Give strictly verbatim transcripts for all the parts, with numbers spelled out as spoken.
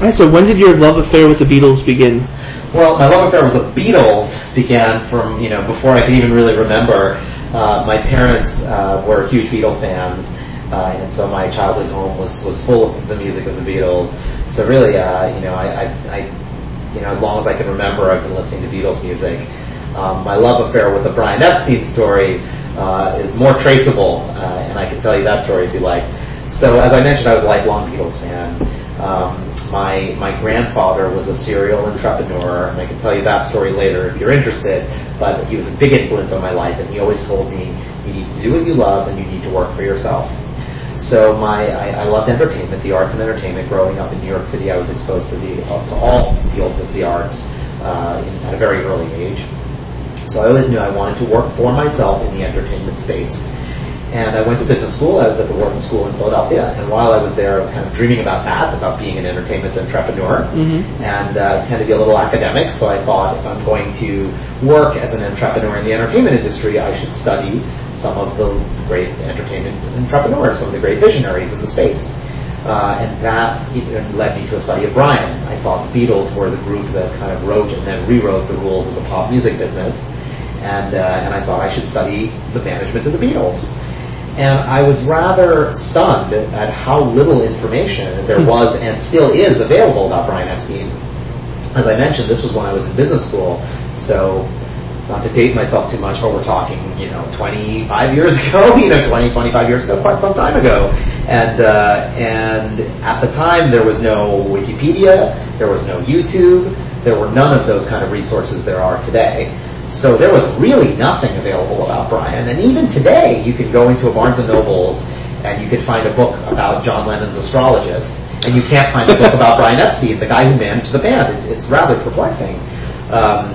All right, so when did your love affair with the Beatles begin? Well, my love affair with the Beatles began from, you know, before I could even really remember. Uh, my parents uh, were huge Beatles fans, uh, and so my childhood home was, was full of the music of the Beatles. So really, uh, you know, I, I, I, you know, as long as I can remember, I've been listening to Beatles music. Um, my love affair with the Brian Epstein story uh, is more traceable, uh, and I can tell you that story if you like. So, as I mentioned, I was a lifelong Beatles fan. Um, my my grandfather was a serial entrepreneur, and I can tell you that story later if you're interested, but he was a big influence on my life, and he always told me, you need to do what you love, and you need to work for yourself. So my I, I loved entertainment, the arts and entertainment. Growing up in New York City, I was exposed to the to all fields of the arts uh, in, at a very early age. So I always knew I wanted to work for myself in the entertainment space. And I went to business school. I was at the Wharton School in Philadelphia. And while I was there, I was kind of dreaming about that, about being an entertainment entrepreneur. Mm-hmm. And uh, I tend to be a little academic, so I thought if I'm going to work as an entrepreneur in the entertainment industry, I should study some of the great entertainment entrepreneurs, some of the great visionaries in the space. Uh, and that led me to a study of Brian. I thought the Beatles were the group that kind of wrote and then rewrote the rules of the pop music business. And, uh, and I thought I should study the management of the Beatles. And I was rather stunned at how little information there was and still is available about Brian Epstein. As I mentioned, this was when I was in business school, so not to date myself too much, but we're talking, you know, twenty-five years ago, you know, twenty, twenty-five years ago, quite some time ago. And uh, and at the time, there was no Wikipedia, there was no YouTube, there were none of those kind of resources there are today. So there was really nothing available about Brian. And even today, you can go into a Barnes and Noble's and you can find a book about John Lennon's astrologist, and you can't find a book about Brian Epstein, the guy who managed the band. It's it's rather perplexing. Um,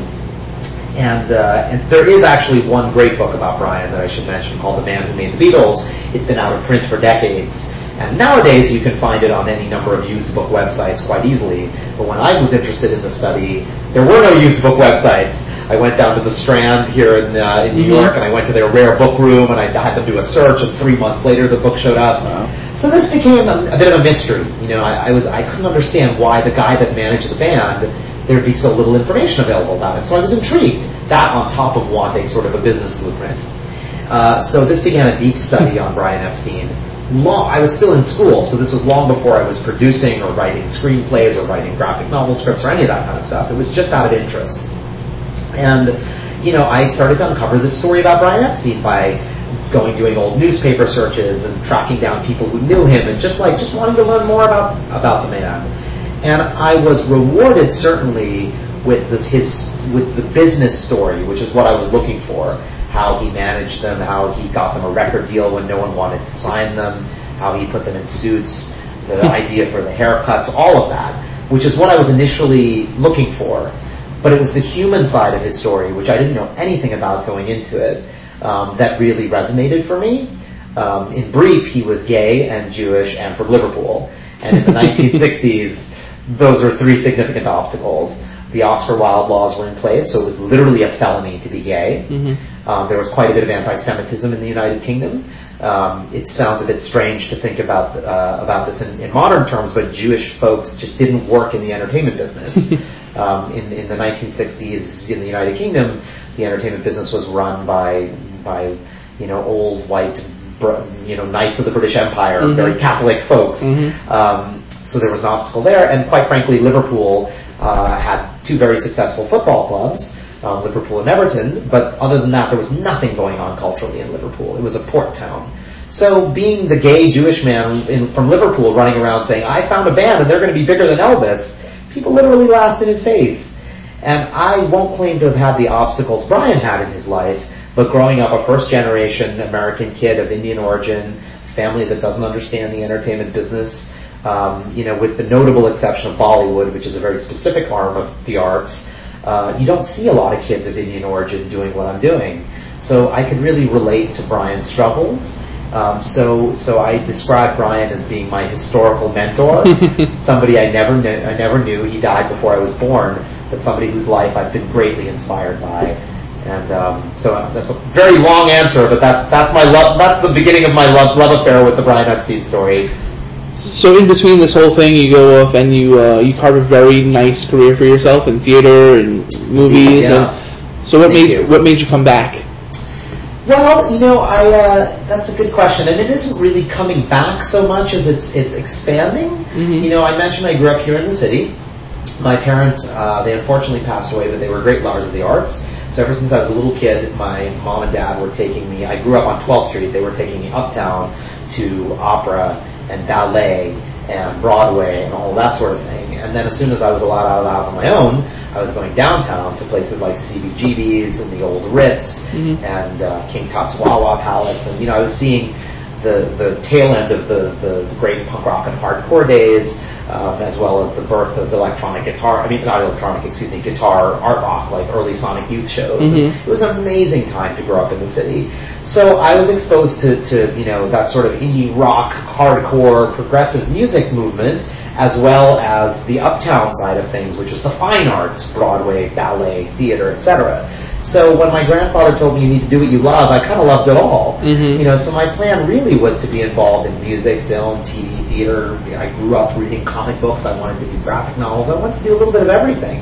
and uh, and there is actually one great book about Brian that I should mention called The Man Who Made the Beatles. It's been out of print for decades. And nowadays you can find it on any number of used book websites quite easily. But when I was interested in the study, there were no used book websites. I went down to the Strand here in, uh, in New mm-hmm. York, and I went to their rare book room, and I had them do a search, and three months later the book showed up. Wow. So this became a, a bit of a mystery. You know, I, I was I couldn't understand why the guy that managed the band, there'd be so little information available about him. So I was intrigued. That on top of wanting sort of a business blueprint. Uh, so this began a deep study on Brian Epstein. Long, I was still in school, so this was long before I was producing or writing screenplays or writing graphic novel scripts or any of that kind of stuff. It was just out of interest. And, you know, I started to uncover this story about Brian Epstein by going, doing old newspaper searches and tracking down people who knew him and just like, just wanting to learn more about, about the man. And I was rewarded certainly with this, his, with the business story, which is what I was looking for. How he managed them, how he got them a record deal when no one wanted to sign them, how he put them in suits, the idea for the haircuts, all of that, which is what I was initially looking for. But it was the human side of his story, which I didn't know anything about going into it, um, that really resonated for me. Um, in brief, he was gay and Jewish and from Liverpool. And in the nineteen sixties, those were three significant obstacles. The Oscar Wilde laws were in place, so it was literally a felony to be gay. Mm-hmm. Um, there was quite a bit of anti-Semitism in the United Kingdom. Um, it sounds a bit strange to think about uh, about this in, in modern terms, but Jewish folks just didn't work in the entertainment business. um, in, in the nineteen sixties, in the United Kingdom, the entertainment business was run by by you know old white you know knights of the British Empire, mm-hmm. very Catholic folks. Mm-hmm. Um, so there was an obstacle there, and quite frankly, Liverpool uh, had two very successful football clubs. Um, Liverpool and Everton, but other than that, there was nothing going on culturally in Liverpool. It was a port town. So being the gay Jewish man in, from Liverpool running around saying, I found a band and they're going to be bigger than Elvis, people literally laughed in his face. And I won't claim to have had the obstacles Brian had in his life, but growing up a first-generation American kid of Indian origin, family that doesn't understand the entertainment business, um, you know, with the notable exception of Bollywood, which is a very specific arm of the arts, Uh, you don't see a lot of kids of Indian origin doing what I'm doing. So I could really relate to Brian's struggles. Um, so so I describe Brian as being my historical mentor, somebody I never knew, I never knew. He died before I was born, but somebody whose life I've been greatly inspired by. And um, so that's a very long answer, but that's that's my love. That's the beginning of my love love affair with the Brian Epstein story. So in between this whole thing, you go off and you uh, you carve a very nice career for yourself in theater and movies. Yeah. And so what Thank made you. what made you come back? Well, you know, I uh, that's a good question, and it isn't really coming back so much as it's it's expanding. Mm-hmm. You know, I mentioned I grew up here in the city. My parents, uh, they unfortunately passed away, but they were great lovers of the arts. So ever since I was a little kid, my mom and dad were taking me. I grew up on twelfth street. They were taking me uptown to opera and ballet and Broadway and all that sort of thing. And then as soon as I was allowed out of the house on my own, I was going downtown to places like C B G B's and the old Ritz mm-hmm. and uh, King Tut's Wawa Palace. And, you know, I was seeing the, the tail end of the, the, the great punk rock and hardcore days, um, as well as the birth of electronic guitar, I mean, not electronic, excuse me, guitar art rock, like early Sonic Youth shows. Mm-hmm. It was an amazing time to grow up in the city. So I was exposed to, to, you know, that sort of indie rock, hardcore, progressive music movement, as well as the uptown side of things, which is the fine arts, Broadway, ballet, theater, et cetera. So when my grandfather told me you need to do what you love, I kind of loved it all. Mm-hmm. You know, so my plan really was to be involved in music, film, T V, theater. I grew up reading comic books. I wanted to do graphic novels. I wanted to do a little bit of everything.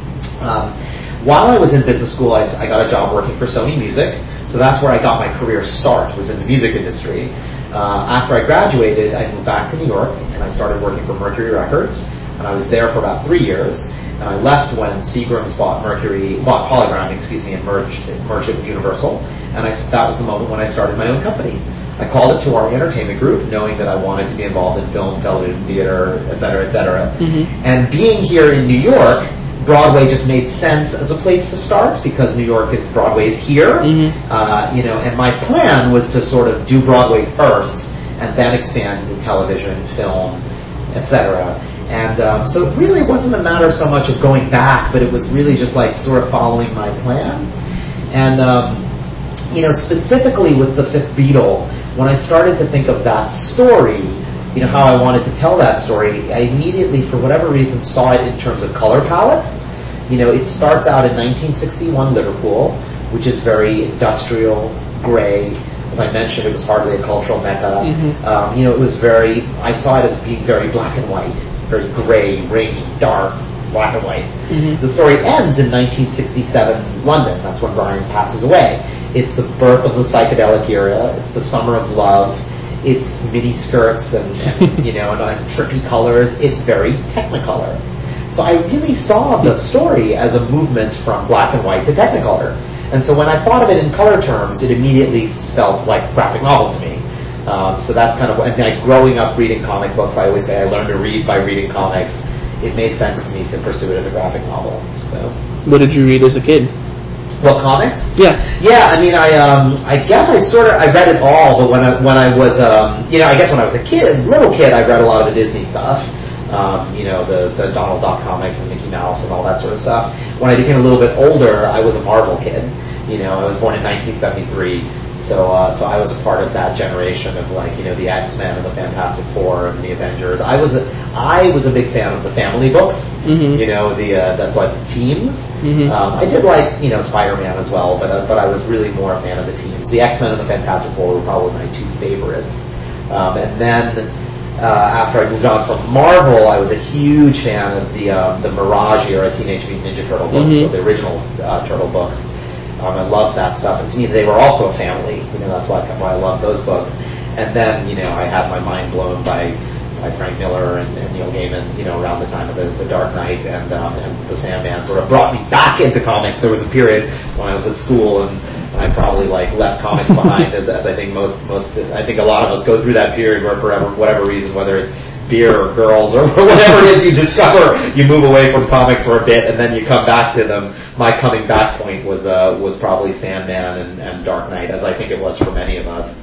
Um, while I was in business school, I, I got a job working for Sony Music. So that's where I got my career start, was in the music industry. Uh, after I graduated, I moved back to New York, and I started working for Mercury Records. And I was there for about three years. And I left when Seagram's bought Mercury, bought Polygram, excuse me, and merged, merged it with Universal. And I, that was the moment when I started my own company. I called it Tawari Entertainment Group, knowing that I wanted to be involved in film, television, theater, et cetera, et cetera. Mm-hmm. And being here in New York, Broadway just made sense as a place to start because New York is Broadway is here, mm-hmm. uh, you know. And my plan was to sort of do Broadway first and then expand into television, film, et cetera. And um, so it really wasn't a matter so much of going back, but it was really just like sort of following my plan. And um, you know, specifically with the Fifth Beatle, when I started to think of that story, you know, how I wanted to tell that story, I immediately, for whatever reason, saw it in terms of color palette. You know, it starts out in nineteen sixty-one Liverpool, which is very industrial, gray. As I mentioned, it was hardly a cultural mecca. Mm-hmm. Um, you know, it was very, I saw it as being very black and white, very gray, rainy, dark, black and white. Mm-hmm. The story ends in nineteen sixty-seven London. That's when Brian passes away. It's the birth of the psychedelic era. It's the summer of love. It's mini skirts and, and you know, and, and trippy colors. It's very Technicolor. So I really saw the story as a movement from black and white to Technicolor. And so when I thought of it in color terms, it immediately felt like graphic novel to me. Um, so that's kind of, and like growing up reading comic books, I always say I learned to read by reading comics. It made sense to me to pursue it as a graphic novel. So, what did you read as a kid? What, comics? Yeah. Yeah, I mean, I um, I guess I sort of, I read it all, but when I, when I was, um, you know, I guess when I was a kid, little kid, I read a lot of the Disney stuff. Um, you know, the, the Donald Duck comics and Mickey Mouse and all that sort of stuff. When I became a little bit older, I was a Marvel kid. You know, I was born in nineteen seventy-three, so uh, so I was a part of that generation of, like, you know, the X-Men and the Fantastic Four and the Avengers. I was a, I was a big fan of the family books. Mm-hmm. You know, the uh, that's why the teams. Mm-hmm. Um, I did like, you know, Spider-Man as well, but uh, but I was really more a fan of the teams. The X-Men and the Fantastic Four were probably my two favorites. Um, and then uh, after I moved on from Marvel, I was a huge fan of the um, the Mirage era Teenage Mutant Ninja Turtle books, mm-hmm. so the original uh, Turtle books. Um, I loved that stuff, and to me, they were also a family. You know, that's why, why I love those books. And then, you know, I had my mind blown by, by Frank Miller and, and Neil Gaiman. You know, around the time of the, the Dark Knight and um, and the Sandman, sort of brought me back into comics. There was a period when I was at school, and, and I probably like left comics behind, as, as I think most most I think a lot of us go through that period where, for whatever reason, whether it's beer or girls or whatever it is you discover, you move away from comics for a bit and then you come back to them. My coming back point was uh, was probably Sandman and, and Dark Knight, as I think it was for many of us.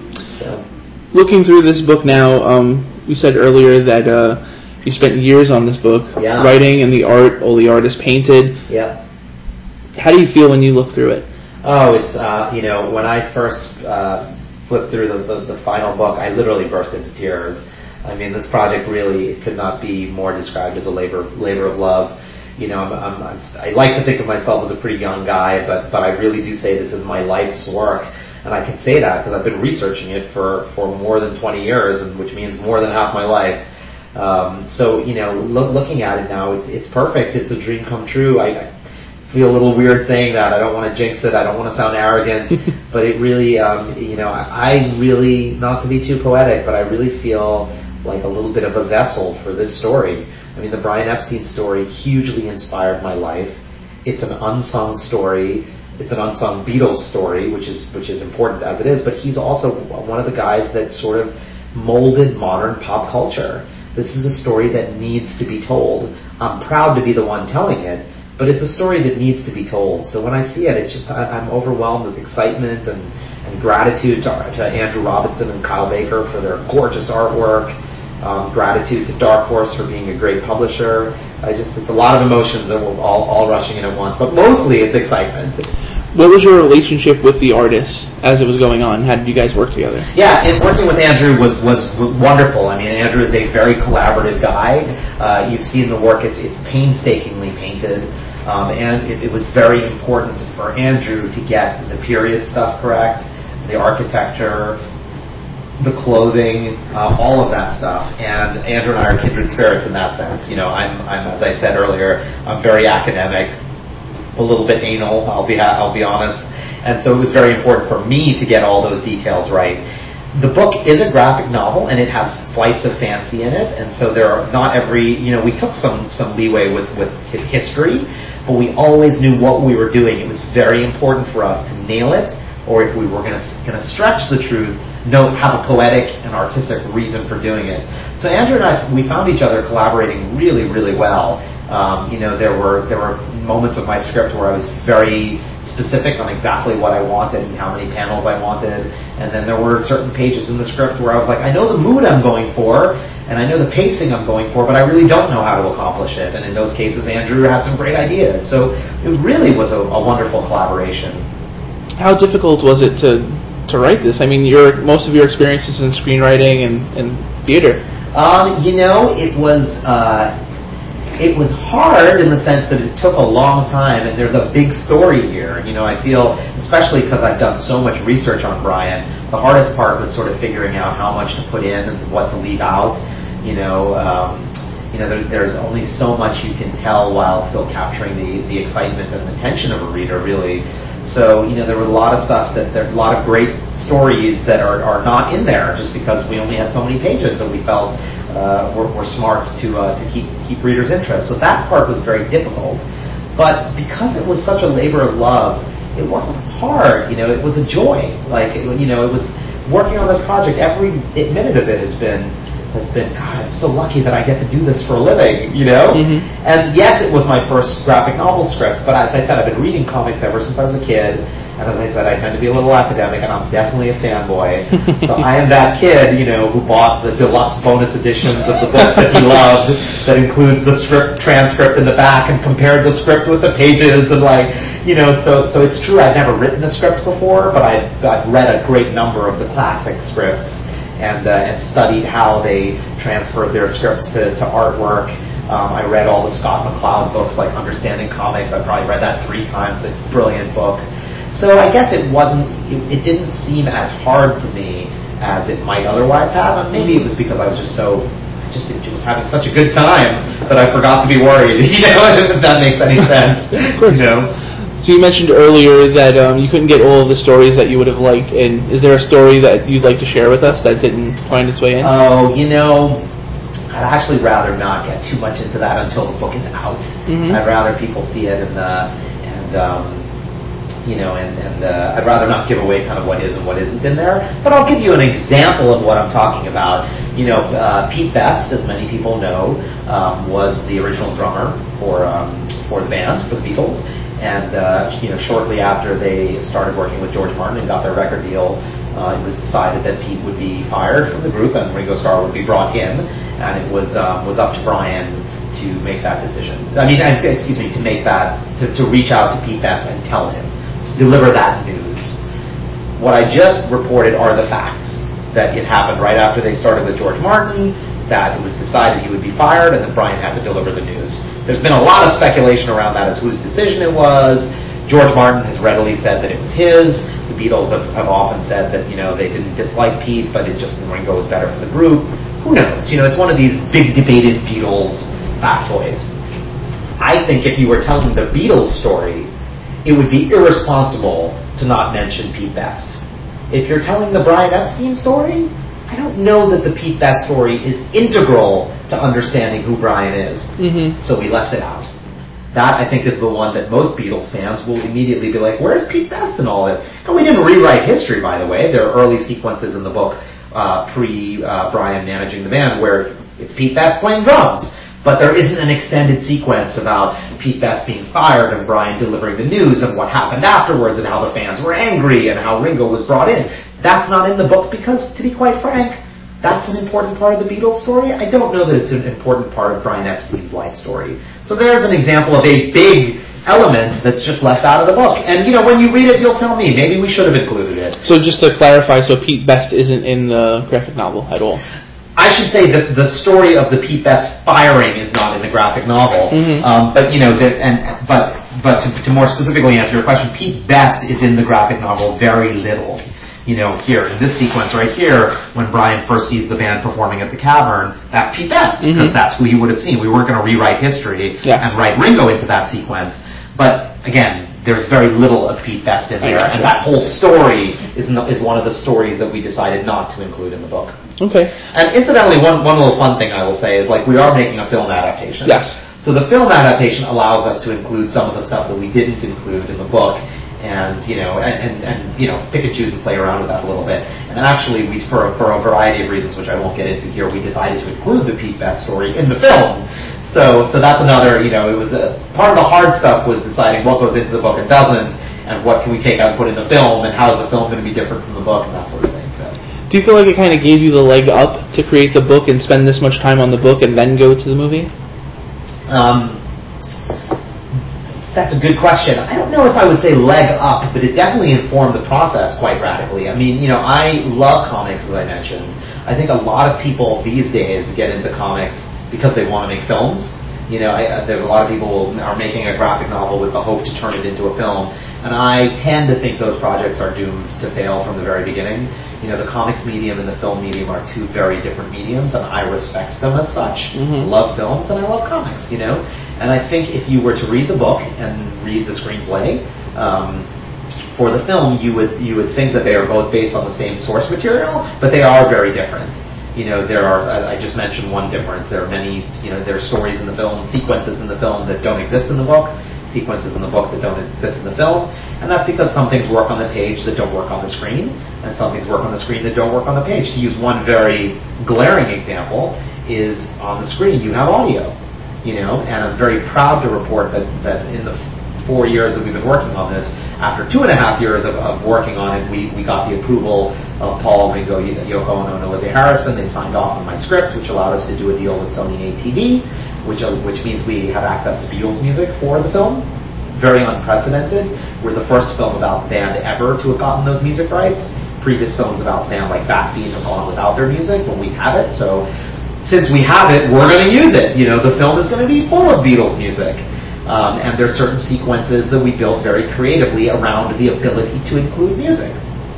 So, looking through this book now, um, you said earlier that uh, you spent years on this book, yeah. writing and the art, all the art is painted. Yeah. How do you feel when you look through it? Oh, it's, uh, you know, when I first uh, flipped through the, the, the final book, I literally burst into tears. I mean, this project really could not be more described as a labor labor of love. You know, I'm, I'm, I'm, I like to think of myself as a pretty young guy, but but I really do say this is my life's work. and I can say that because I've been researching it for, for more than twenty years, and which means more than half my life. Um, so, you know, lo- looking at it now, it's it's perfect. It's a dream come true. I, I feel a little weird saying that. I don't want to jinx it. I don't want to sound arrogant, but it really, um, you know, I, I really, not to be too poetic, but I really feel like a little bit of a vessel for this story. I mean, the Brian Epstein story hugely inspired my life. It's an unsung story. It's an unsung Beatles story, which is which is important as it is, but he's also one of the guys that sort of molded modern pop culture. This is a story that needs to be told. I'm proud to be the one telling it, but it's a story that needs to be told. So when I see it, it's just I, I'm overwhelmed with excitement and, and gratitude to, to Andrew Robinson and Kyle Baker for their gorgeous artwork. Um, gratitude to Dark Horse for being a great publisher. I just it's a lot of emotions that were all, all rushing in at once, but mostly it's excitement. What was your relationship with the artist as it was going on? How did you guys work together? Yeah, and working with Andrew was, was wonderful. I mean, Andrew is a very collaborative guy. Uh, you've seen the work. It's, it's painstakingly painted. Um, and it, it was very important for Andrew to get the period stuff correct, the architecture, the clothing, uh, all of that stuff. And Andrew and I are kindred spirits in that sense. You know, I'm, I'm as I said earlier, I'm very academic, a little bit anal, I'll be I'll be honest. And so it was very important for me to get all those details right. The book is a graphic novel, and it has flights of fancy in it. And so there are not every, you know, we took some some leeway with with history, but we always knew what we were doing. It was very important for us to nail it, or if we were going to going to stretch the truth, no, have a poetic and artistic reason for doing it. So Andrew and I, we found each other collaborating really, really well. Um, you know, there were there were moments of my script where I was very specific on exactly what I wanted and how many panels I wanted, and then there were certain pages in the script where I was like, I know the mood I'm going for, and I know the pacing I'm going for, but I really don't know how to accomplish it. And in those cases, Andrew had some great ideas. So it really was a, a wonderful collaboration. How difficult was it to to write this? I mean, your most of your experiences in screenwriting and, and theater. Um, you know, it was. Uh, It was hard in the sense that it took a long time, and there's a big story here. You know, I feel, especially because I've done so much research on Brian, the hardest part was sort of figuring out how much to put in and what to leave out. You know, um, you know, there's, there's only so much you can tell while still capturing the, the excitement and the tension of a reader, really. So, you know, there were a lot of stuff that there are a lot of great stories that are, are not in there just because we only had so many pages that we felt uh, were, were smart to uh, to keep keep readers' interest. So that part was very difficult. But because it was such a labor of love, it wasn't hard. You know, it was a joy. Like, you know, it was working on this project. Every minute of it has been. has been, God, I'm so lucky that I get to do this for a living, you know? Mm-hmm. And yes, it was my first graphic novel script, but as I said, I've been reading comics ever since I was a kid, and as I said, I tend to be a little academic, and I'm definitely a fanboy. So I am that kid, you know, who bought the deluxe bonus editions of the books that he loved, that includes the script transcript in the back, and compared the script with the pages, and like, you know, so so it's true, I've never written a script before, but I've, I've read a great number of the classic scripts, and uh, and studied how they transferred their scripts to, to artwork. Um, I read all the Scott McCloud books, like Understanding Comics. I probably read that three times. A brilliant book. So I guess it wasn't, it, it didn't seem as hard to me as it might otherwise have. And maybe it was because I was just so, I just was having such a good time that I forgot to be worried. You know, if that makes any sense. Of course. You know. So you mentioned earlier that um, you couldn't get all of the stories that you would have liked, and is there a story that you'd like to share with us that didn't find its way in? Oh, you know, I'd actually rather not get too much into that until the book is out. Mm-hmm. I'd rather people see it and, uh, and um, you know, and, and uh, I'd rather not give away kind of what is and what isn't in there. But I'll give you an example of what I'm talking about. You know, uh, Pete Best, as many people know, um, was the original drummer for um, for the band, for the Beatles. And, uh, you know, shortly after they started working with George Martin and got their record deal, uh, it was decided that Pete would be fired from the group and Ringo Starr would be brought in. And it was um, was up to Brian to make that decision. I mean, excuse me, to make that, to, to reach out to Pete Best and tell him, to deliver that news. What I just reported are the facts. That it happened right after they started with George Martin, that it was decided he would be fired, and that Brian had to deliver the news. There's been a lot of speculation around that as whose decision it was. George Martin has readily said that it was his. The Beatles have, have often said that, you know, they didn't dislike Pete, but it just Ringo was better for the group. Who knows? You know, it's one of these big debated Beatles factoids. I think if you were telling the Beatles story, it would be irresponsible to not mention Pete Best. If you're telling the Brian Epstein story, I don't know that the Pete Best story is integral to understanding who Brian is. Mm-hmm. So we left it out. That, I think, is the one that most Beatles fans will immediately be like, where's Pete Best in all this? And we didn't rewrite history, by the way. There are early sequences in the book, uh, pre-Brian uh, managing the band, where it's Pete Best playing drums. But there isn't an extended sequence about Pete Best being fired and Brian delivering the news and what happened afterwards and how the fans were angry and how Ringo was brought in. That's not in the book because, to be quite frank, that's an important part of the Beatles story. I don't know that it's an important part of Brian Epstein's life story. So there's an example of a big element that's just left out of the book. And, you know, when you read it, you'll tell me. Maybe we should have included it. So just to clarify, so Pete Best isn't in the graphic novel at all? I should say that the story of the Pete Best firing is not in the graphic novel. Mm-hmm. Um, but, you know, the, and but but to, to more specifically answer your question, Pete Best is in the graphic novel very little. You know, here, in this sequence right here, when Brian first sees the band performing at the Cavern, that's Pete Best, because mm-hmm. that's who he would have seen. We weren't going to rewrite history yeah. and write Ringo into that sequence. But, again, there's very little of Pete Best in there, and that whole story is no, is one of the stories that we decided not to include in the book. Okay. And incidentally, one, one little fun thing I will say is, like, we are making a film adaptation. Yes. So the film adaptation allows us to include some of the stuff that we didn't include in the book. And, you know, and, and, and, you know, pick and choose and play around with that a little bit. And actually, we, for, for a variety of reasons, which I won't get into here, we decided to include the Pete Best story in the film. So, so that's another, you know, it was a, part of the hard stuff was deciding what goes into the book and doesn't, and what can we take out and put in the film, and how is the film going to be different from the book, and that sort of thing, so. Do you feel like it kind of gave you the leg up to create the book and spend this much time on the book and then go to the movie? Um... That's a good question. I don't know if I would say leg up, but it definitely informed the process quite radically. I mean, you know, I love comics, as I mentioned. I think a lot of people these days get into comics because they want to make films. You know, I, uh, there's a lot of people who are making a graphic novel with the hope to turn it into a film. And I tend to think those projects are doomed to fail from the very beginning. You know, the comics medium and the film medium are two very different mediums, and I respect them as such. Mm-hmm. I love films and I love comics, you know. And I think if you were to read the book and read the screenplay um, for the film, you would you would think that they are both based on the same source material, but they are very different. You know, there are, I just mentioned one difference. There are many, you know, there are stories in the film, sequences in the film that don't exist in the book, sequences in the book that don't exist in the film, and that's because some things work on the page that don't work on the screen, and some things work on the screen that don't work on the page. To use one very glaring example is on the screen you have audio, you know, and I'm very proud to report that, that in the four years that we've been working on this, after two and a half years of, of working on it, we, we got the approval of Paul, Ringo, Yoko Ono, and Olivia Harrison. They signed off on my script, which allowed us to do a deal with Sony A T V, which uh, which means we have access to Beatles music for the film. Very unprecedented. We're the first film about the band ever to have gotten those music rights. Previous films about the band like Backbeat have gone without their music, but we have it. So since we have it, we're going to use it. You know, the film is going to be full of Beatles music. Um, and there's certain sequences that we built very creatively around the ability to include music.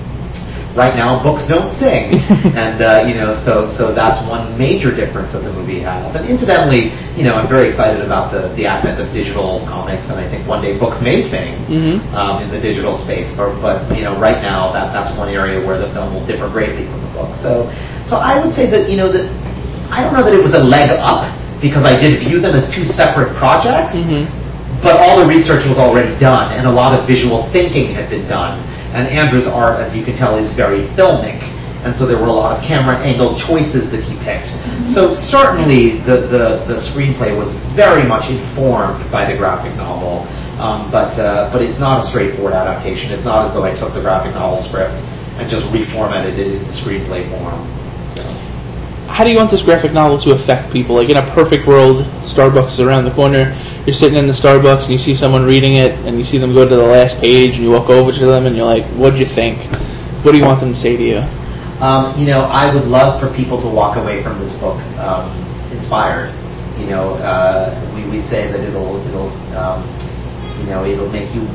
Right now, books don't sing, and uh, you know, so so that's one major difference that the movie has. And incidentally, you know, I'm very excited about the, the advent of digital comics, and I think one day books may sing mm-hmm. um, in the digital space. But, but you know, right now, that that's one area where the film will differ greatly from the book. So so I would say that you know that I don't know that it was a leg up, because I did view them as two separate projects, mm-hmm. but all the research was already done, and a lot of visual thinking had been done. And Andrew's art, as you can tell, is very filmic, and so there were a lot of camera angle choices that he picked. Mm-hmm. So certainly the, the, the screenplay was very much informed by the graphic novel, um, but uh, but it's not a straightforward adaptation. It's not as though I took the graphic novel script and just reformatted it into screenplay form. So. How do you want this graphic novel to affect people? Like, in a perfect world, Starbucks is around the corner. You're sitting in the Starbucks and you see someone reading it, and you see them go to the last page, and you walk over to them and you're like, what'd you think? What do you want them to say to you? Um, you know, I would love for people to walk away from this book um, inspired. You know, uh, we, we say that it'll, it'll um, you know, it'll make you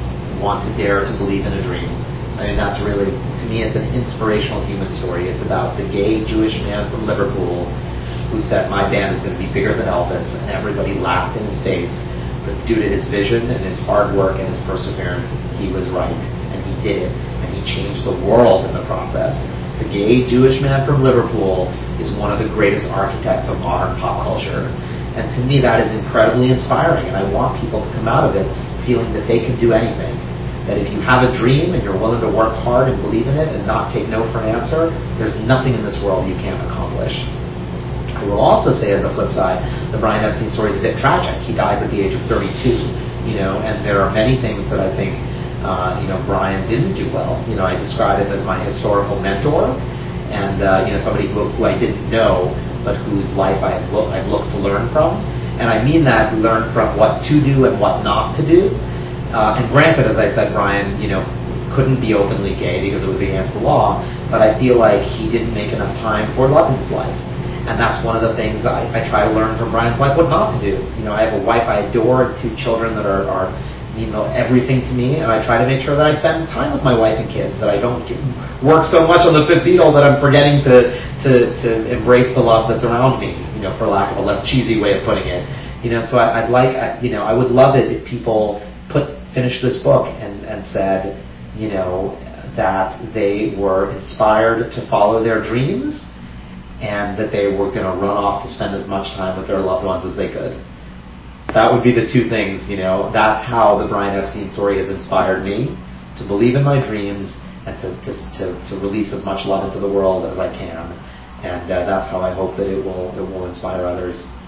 want to dare to believe in a dream. I mean, that's really, to me, it's an inspirational human story. It's about the gay Jewish man from Liverpool who said, my band is going to be bigger than Elvis, and everybody laughed in his face. But due to his vision and his hard work and his perseverance, he was right, and he did it, and he changed the world in the process. The gay Jewish man from Liverpool is one of the greatest architects of modern pop culture. And to me, that is incredibly inspiring, and I want people to come out of it feeling that they can do anything. That if you have a dream and you're willing to work hard and believe in it and not take no for an answer, there's nothing in this world you can't accomplish. I will also say, as a flip side, the Brian Epstein story is a bit tragic. He dies at the age of thirty-two, you know, and there are many things that I think, uh, you know, Brian didn't do well. You know, I describe him as my historical mentor, and uh, you know, somebody who, who I didn't know, but whose life I've looked I've looked to learn from, and I mean that learn from what to do and what not to do. Uh, and granted, as I said, Brian, you know, couldn't be openly gay because it was against the law, but I feel like he didn't make enough time for love in his life. And that's one of the things I, I try to learn from Brian's life, what not to do. You know, I have a wife I adore, and two children that are, are, you know, everything to me, and I try to make sure that I spend time with my wife and kids, that I don't get, work so much on the fifth Beatle that I'm forgetting to, to, to embrace the love that's around me, you know, for lack of a less cheesy way of putting it. You know, so I, I'd like, I, you know, I would love it if people put, finished this book and, and said, you know, that they were inspired to follow their dreams, and that they were going to run off to spend as much time with their loved ones as they could. That would be the two things, you know. That's how the Brian Epstein story has inspired me to believe in my dreams and to to to, to release as much love into the world as I can. And uh, that's how I hope that it will it will inspire others.